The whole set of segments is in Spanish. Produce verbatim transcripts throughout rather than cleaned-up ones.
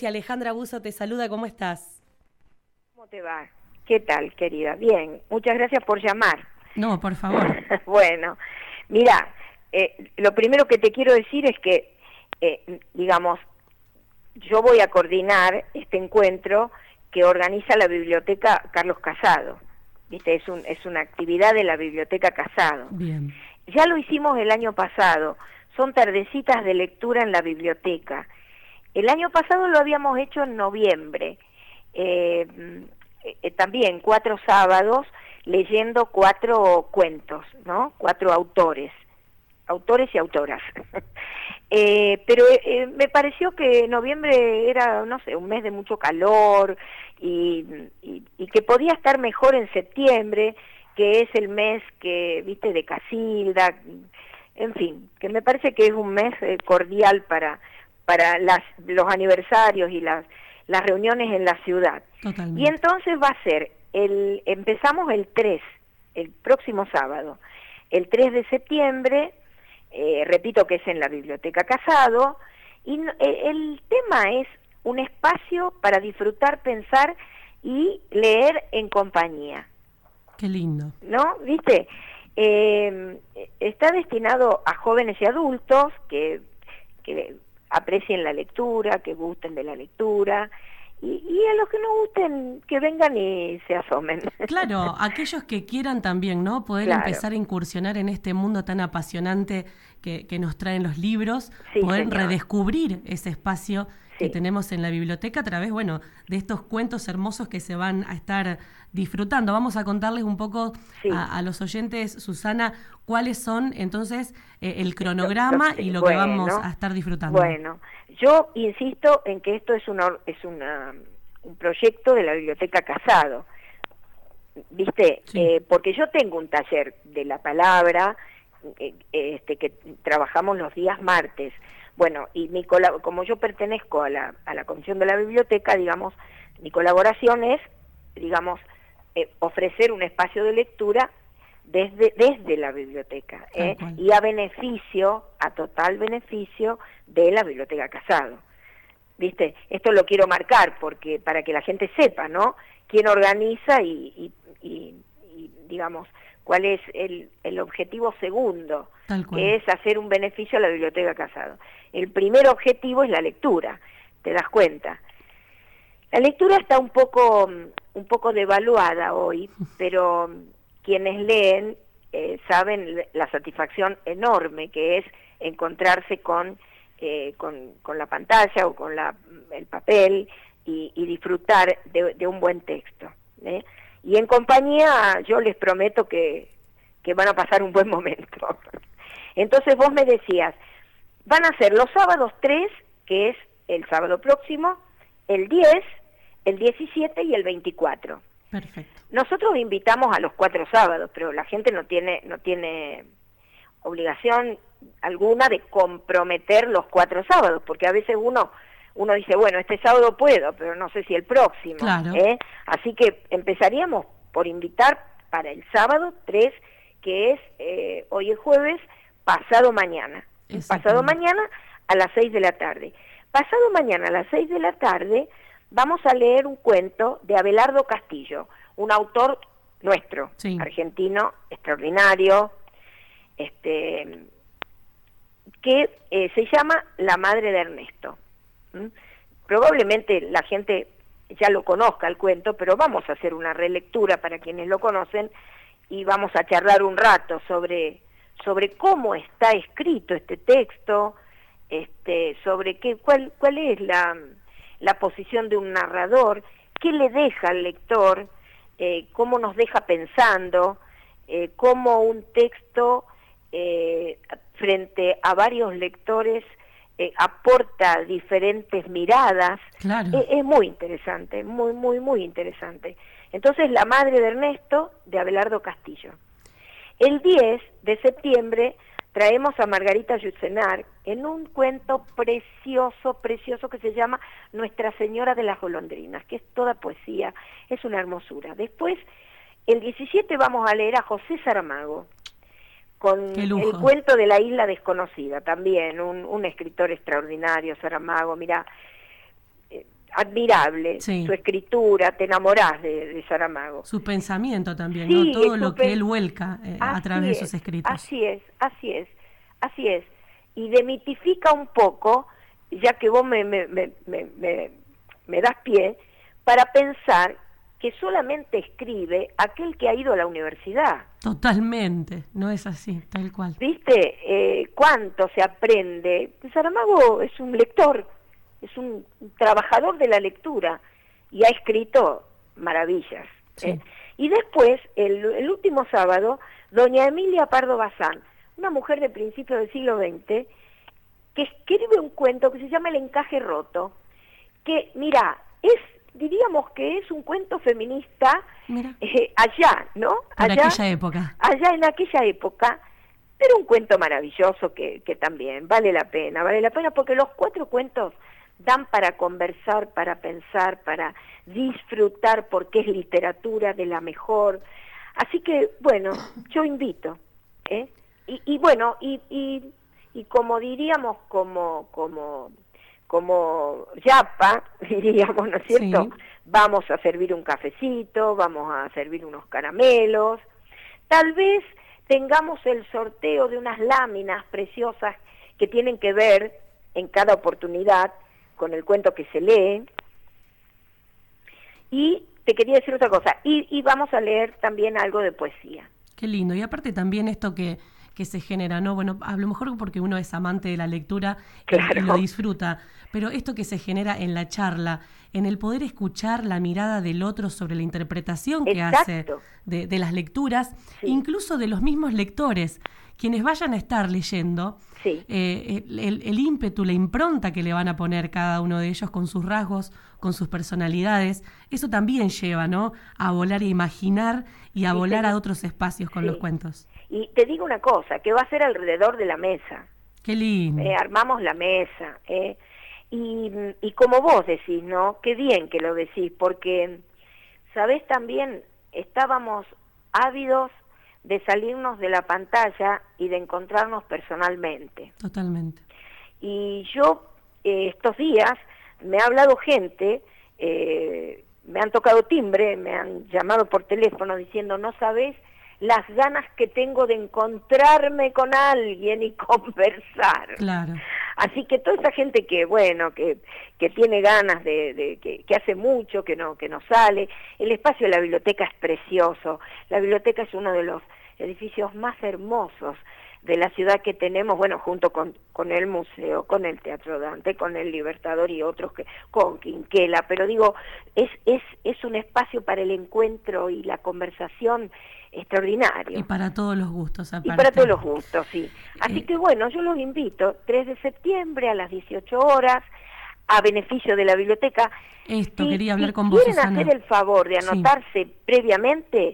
Que Alejandra Buzo te saluda, ¿cómo estás? ¿Cómo te va? ¿Qué tal, querida? Bien, muchas gracias por llamar. No, por favor. Bueno, mira, eh, lo primero que te quiero decir es que, eh, digamos, yo voy a coordinar este encuentro que organiza la Biblioteca Carlos Casado. ¿Viste? Es, un, es una actividad de la Biblioteca Casado. Bien. Ya lo hicimos el año pasado, son tardecitas de lectura en la biblioteca. El año pasado lo habíamos hecho en noviembre, eh, eh, también cuatro sábados leyendo cuatro cuentos, ¿no? Cuatro autores, autores y autoras. eh, pero eh, me pareció que noviembre era, no sé, un mes de mucho calor y, y, y que podía estar mejor en septiembre, que es el mes que, viste, de Casilda, en fin, que me parece que es un mes eh, cordial para para las, los aniversarios y las, las reuniones en la ciudad. Totalmente. Y entonces va a ser, el empezamos el tres, el próximo sábado, el tres de septiembre, eh, repito que es en la Biblioteca Casado, y eh, el tema es un espacio para disfrutar, pensar y leer en compañía. Qué lindo. ¿No? ¿Viste? Eh, está destinado a jóvenes y adultos que... que aprecien la lectura, que gusten de la lectura, y, y a los que no gusten, que vengan y se asomen. Claro, aquellos que quieran también, ¿no? Poder Claro. empezar a incursionar en este mundo tan apasionante que, que nos traen los libros, Sí, poder señor. redescubrir ese espacio Sí. que tenemos en la biblioteca a través, bueno, de estos cuentos hermosos que se van a estar disfrutando. Vamos a contarles un poco Sí. a, a los oyentes, Susana, cuáles son entonces eh, el cronograma Lo- lo- y lo bueno, que vamos a estar disfrutando. Bueno, yo insisto en que esto es, una, es una, un proyecto de la Biblioteca Casado, ¿viste? Sí. Eh, porque yo tengo un taller de la palabra eh, este, que trabajamos los días martes. Bueno, y mi colab- como yo pertenezco a la, a la comisión de la biblioteca, digamos, mi colaboración es, digamos, eh, ofrecer un espacio de lectura desde, desde la biblioteca, ¿eh? Y a beneficio, a total beneficio de la Biblioteca Casado. ¿Viste? Esto lo quiero marcar porque para que la gente sepa, ¿no? Quién organiza y, y, y, y digamos, cuál es el, el objetivo segundo, Tal cual. que es hacer un beneficio a la Biblioteca Casado. El primer objetivo es la lectura, ¿te das cuenta? La lectura está un poco, un poco devaluada hoy, pero quienes leen eh, saben la satisfacción enorme que es encontrarse con, eh, con, con la pantalla o con la, el papel y, y disfrutar de, de un buen texto, ¿eh? Y en compañía yo les prometo que, que van a pasar un buen momento. Entonces vos me decías, van a ser los sábados tres, que es el sábado próximo, el diez, el diecisiete y el veinticuatro. Perfecto. Nosotros invitamos a los cuatro sábados, pero la gente no tiene, no tiene obligación alguna de comprometer los cuatro sábados, porque a veces uno, uno dice, bueno, este sábado puedo, pero no sé si el próximo. Claro. ¿eh? Así que empezaríamos por invitar para el sábado tres, que es, eh, hoy es jueves, pasado mañana. Pasado mañana a las seis de la tarde. Pasado mañana a las seis de la tarde vamos a leer un cuento de Abelardo Castillo, un autor nuestro, sí. argentino, extraordinario, este, que eh, se llama La madre de Ernesto. ¿Mm? Probablemente la gente ya lo conozca el cuento, pero vamos a hacer una relectura para quienes lo conocen y vamos a charlar un rato sobre, sobre cómo está escrito este texto, este, sobre qué, cuál, cuál es la... la posición de un narrador, qué le deja al lector, eh, cómo nos deja pensando, eh, cómo un texto eh, frente a varios lectores eh, aporta diferentes miradas. Claro. Eh, es muy interesante, muy, muy, muy interesante. Entonces, La madre de Ernesto, de Abelardo Castillo. El diez de septiembre traemos a Margarita Yourcenar en un cuento precioso, precioso que se llama Nuestra Señora de las Golondrinas, que es toda poesía, es una hermosura. Después, el diecisiete vamos a leer a José Saramago, con el cuento de la isla desconocida, también un, un escritor extraordinario, Saramago. Mira, eh, admirable, sí. su escritura, te enamorás de, de Saramago. Su pensamiento también, sí, ¿no? Todo lo pen... que él vuelca eh, a través es, de sus escritos. Así es, así es, así es. Y demitifica un poco, ya que vos me, me, me, me, me, me das pie, para pensar que solamente escribe aquel que ha ido a la universidad. Totalmente, no es así, tal cual. ¿Viste? Eh, ¿Cuánto se aprende? Saramago es un lector, es un trabajador de la lectura y ha escrito maravillas. Sí. ¿eh? Y después, el, el último sábado, doña Emilia Pardo Bazán, una mujer de principios del siglo veinte, que escribe un cuento que se llama El encaje roto, que, mira, es, diríamos que es un cuento feminista eh, allá, ¿no? Por allá, aquella época. Allá en aquella época, pero un cuento maravilloso que, que también vale la pena, vale la pena porque los cuatro cuentos dan para conversar, para pensar, para disfrutar, porque es literatura de la mejor. Así que, bueno, yo invito, ¿eh? Y, y bueno, y, y, y como diríamos, como, como, como yapa, diríamos, ¿no es cierto? Sí. Vamos a servir un cafecito, vamos a servir unos caramelos, tal vez tengamos el sorteo de unas láminas preciosas que tienen que ver en cada oportunidad con el cuento que se lee. Y te quería decir otra cosa, y, y vamos a leer también algo de poesía. Qué lindo, y aparte también esto que, que se genera, ¿no? Bueno, a lo mejor porque uno es amante de la lectura claro. y, y lo disfruta, pero esto que se genera en la charla, en el poder escuchar la mirada del otro sobre la interpretación que Exacto. hace de, de las lecturas, sí. incluso de los mismos lectores, quienes vayan a estar leyendo, sí. eh, el, el, el ímpetu, la impronta que le van a poner cada uno de ellos con sus rasgos, con sus personalidades, eso también lleva, ¿no?, a volar, a imaginar y a sí, volar sí. a otros espacios con sí. los cuentos. Y te digo una cosa, que va a ser alrededor de la mesa. Qué lindo. Eh, armamos la mesa, ¿eh? Y, y como vos decís, ¿no? Qué bien que lo decís, porque, ¿sabés también? Estábamos ávidos de salirnos de la pantalla y de encontrarnos personalmente. Totalmente. Y yo, eh, estos días, me ha hablado gente, eh, me han tocado timbre, me han llamado por teléfono diciendo, no sabés las ganas que tengo de encontrarme con alguien y conversar. Claro. Así que toda esa gente que, bueno, que, que tiene ganas de, de que, que hace mucho, que no, que no sale, el espacio de la biblioteca es precioso. La biblioteca es uno de los edificios más hermosos de la ciudad que tenemos, bueno, junto con, con el museo, con el Teatro Dante, con el Libertador y otros, que con Quinquela, pero digo, es, es, es un espacio para el encuentro y la conversación extraordinario. Y para todos los gustos, aparte. Y para todos los gustos, sí. Así eh... que bueno, yo los invito, tres de septiembre a las dieciocho horas, a beneficio de la biblioteca. Esto, si, quería hablar si con vos, Susana. Si quieren hacer el favor de anotarse sí. previamente,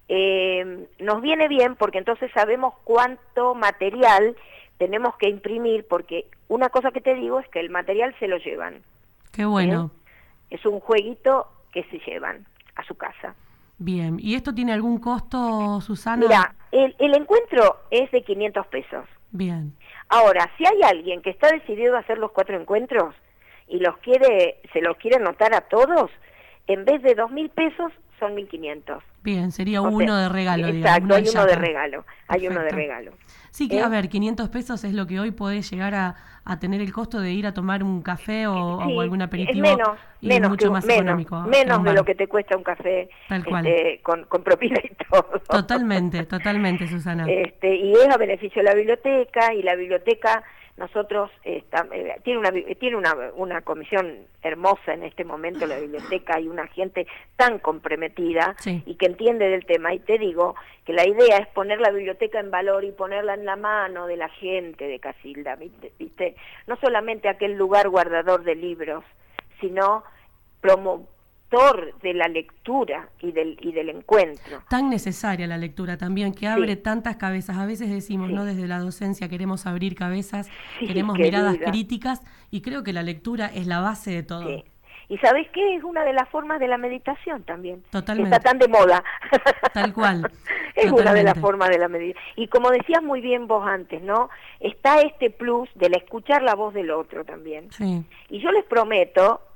eh, nos viene bien porque entonces sabemos cuánto material tenemos que imprimir, porque una cosa que te digo es que el material se lo llevan. Qué bueno. ¿Eh? Es un jueguito que se llevan a su casa. Bien, ¿y esto tiene algún costo, Susana? Mira, el, el encuentro es de quinientos pesos. Bien. Ahora, si hay alguien que está decidido a hacer los cuatro encuentros y los quiere, se los quiere anotar a todos, en vez de dos mil pesos, son mil quinientos. Bien, sería o uno sea, de regalo, exacto, digamos. Exacto, hay uno de regalo, hay Perfecto. uno de regalo. Sí, que ¿Eh? a ver, quinientos pesos es lo que hoy podés llegar a, a tener el costo de ir a tomar un café o, sí, o algún aperitivo. Es menos, y menos mucho que, más menos, económico. Menos de lo que te cuesta un café Tal cual. Este, con, con propina y todo. Totalmente, totalmente, Susana. Este, y es a beneficio de la biblioteca, y la biblioteca, nosotros, está, eh, tiene, una, tiene una, una comisión hermosa en este momento, la biblioteca, y una gente tan comprometida sí. y que entiende del tema. Y te digo que la idea es poner la biblioteca en valor y ponerla en la mano de la gente de Casilda, ¿viste? ¿Viste? No solamente aquel lugar guardador de libros, sino promotor de la lectura y del y del encuentro. Tan necesaria la lectura también, que abre sí. tantas cabezas. A veces decimos, sí. no, desde la docencia queremos abrir cabezas, sí, queremos querida. miradas críticas, y creo que la lectura es la base de todo. Sí. ¿Y sabés qué? Es una de las formas de la meditación también. Totalmente. Está tan de moda. Tal cual. Es Totalmente. una de las formas de la meditación. Y como decías muy bien vos antes, ¿no? Está este plus de la escuchar la voz del otro también. Sí. Y yo les prometo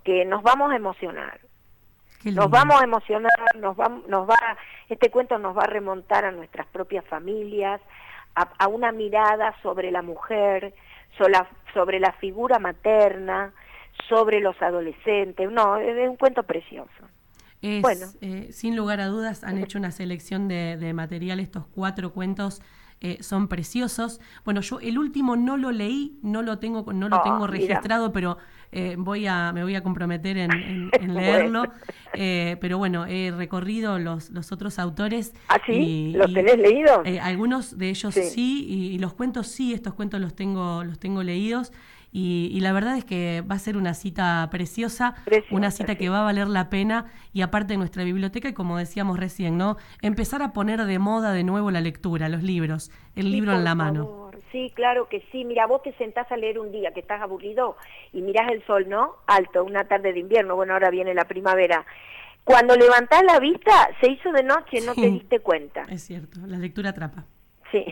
que nos vamos a emocionar. Qué Nos lindo. vamos a emocionar, nos va, nos va, este cuento nos va a remontar a nuestras propias familias, a, a una mirada sobre la mujer, sobre la, sobre la figura materna, sobre los adolescentes. No, es un cuento precioso. Es, Bueno. eh, sin lugar a dudas, han hecho una selección de, de material. Estos cuatro cuentos eh, son preciosos. Bueno, yo el último no lo leí, no lo tengo, no lo Oh, tengo mira. registrado, pero eh, voy a, me voy a comprometer en, en- en leerlo. Bueno. Eh, pero bueno, he recorrido los, los otros autores. ¿Ah, sí? y- ¿Los y, tenés leídos? eh, algunos de ellos Sí. sí, y, y los cuentos sí, estos cuentos los tengo, los tengo leídos. Y, y la verdad es que va a ser una cita preciosa, Preciosa, una cita sí. que va a valer la pena, y aparte de nuestra biblioteca, y como decíamos recién, ¿no? Empezar a poner de moda de nuevo la lectura, los libros, el Sí, libro por en la mano. favor. Sí, claro que sí. Mira, vos te sentás a leer un día que estás aburrido y mirás el sol, ¿no? Alto, una tarde de invierno, bueno, ahora viene la primavera. Cuando levantás la vista, se hizo de noche, no Sí. te diste cuenta. Es cierto, la lectura atrapa. Sí.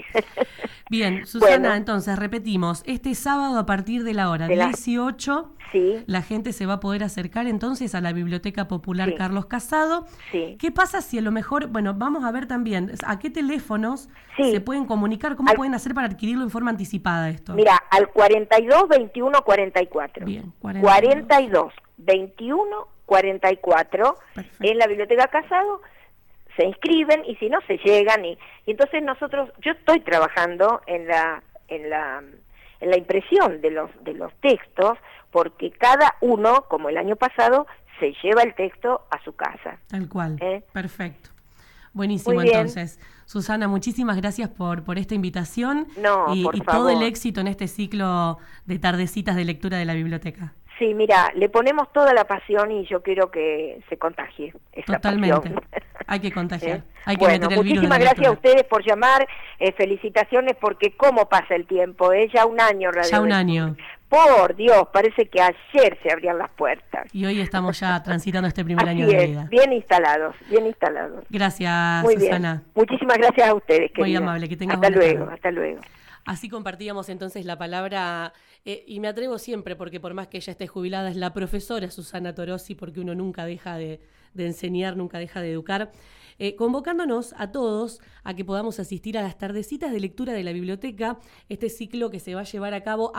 Bien, Susana, Bueno. entonces repetimos, este sábado a partir de la hora De la- dieciocho, Sí, la gente se va a poder acercar entonces a la Biblioteca Popular Sí. Carlos Casado. sí. ¿Qué pasa si a lo mejor, bueno, vamos a ver también a qué teléfonos Sí. se pueden comunicar, cómo Al- pueden hacer para adquirirlo en forma anticipada esto? Mira, al cuarenta y dos, veintiuno, cuarenta y cuatro. Bien, cuarenta y dos, veintiuno, cuarenta y cuatro. Perfecto. En la Biblioteca Casado se inscriben y si no se llegan y, y entonces nosotros, yo estoy trabajando en la en la en la impresión de los de los textos porque cada uno, como el año pasado, se lleva el texto a su casa. Tal cual. ¿Eh? Perfecto. Buenísimo, Muy bien. entonces. Susana, muchísimas gracias por, por esta invitación No, y, por y todo el favor. éxito en este ciclo de tardecitas de lectura de la biblioteca. Sí, mira, le ponemos toda la pasión y yo quiero que se contagie esa Totalmente. pasión. Hay que contagiar. ¿Eh? Hay que Bueno, meter el virus de la muchísimas gracias a lectura. ustedes por llamar, eh, felicitaciones porque cómo pasa el tiempo, ¿eh? Ya un año Radio Ya un del año. Sur. Por Dios, parece que ayer se abrían las puertas. Y hoy estamos ya transitando este primer Así año de es, vida. bien instalados, bien instalados. Gracias, Muy Susana. bien, muchísimas gracias a ustedes, Muy querida. amable, que tengas Hasta buena luego, tarde. hasta luego. Así compartíamos entonces la palabra, eh, y me atrevo siempre, porque por más que ella esté jubilada, es la profesora Susana Torosi, porque uno nunca deja de, de enseñar, nunca deja de educar, eh, convocándonos a todos a que podamos asistir a las tardecitas de lectura de la biblioteca, este ciclo que se va a llevar a cabo